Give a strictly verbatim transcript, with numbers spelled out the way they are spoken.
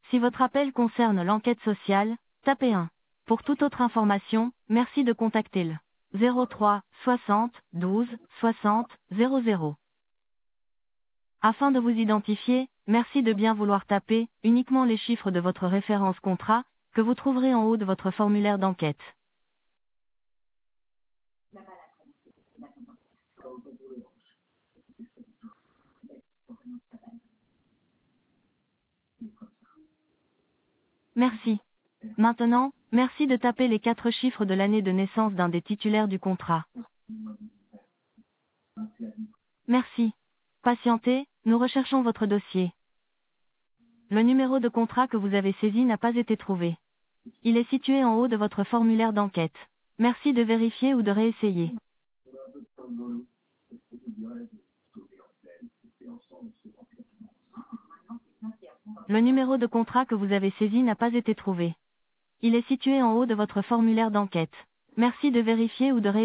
Si votre appel concerne l'enquête sociale, tapez un. Pour toute autre information, merci de contacter le zéro trois soixante douze soixante zéro zéro. Afin de vous identifier, merci de bien vouloir taper uniquement les chiffres de votre référence contrat, que vous trouverez en haut de votre formulaire d'enquête. Merci. Maintenant, merci de taper les quatre chiffres de l'année de naissance d'un des titulaires du contrat. Merci. Patientez, nous recherchons votre dossier. Le numéro de contrat que vous avez saisi n'a pas été trouvé. Il est situé en haut de votre formulaire d'enquête. Merci de vérifier ou de réessayer. Le numéro de contrat que vous avez saisi n'a pas été trouvé. Il est situé en haut de votre formulaire d'enquête. Merci de vérifier ou de réessayer.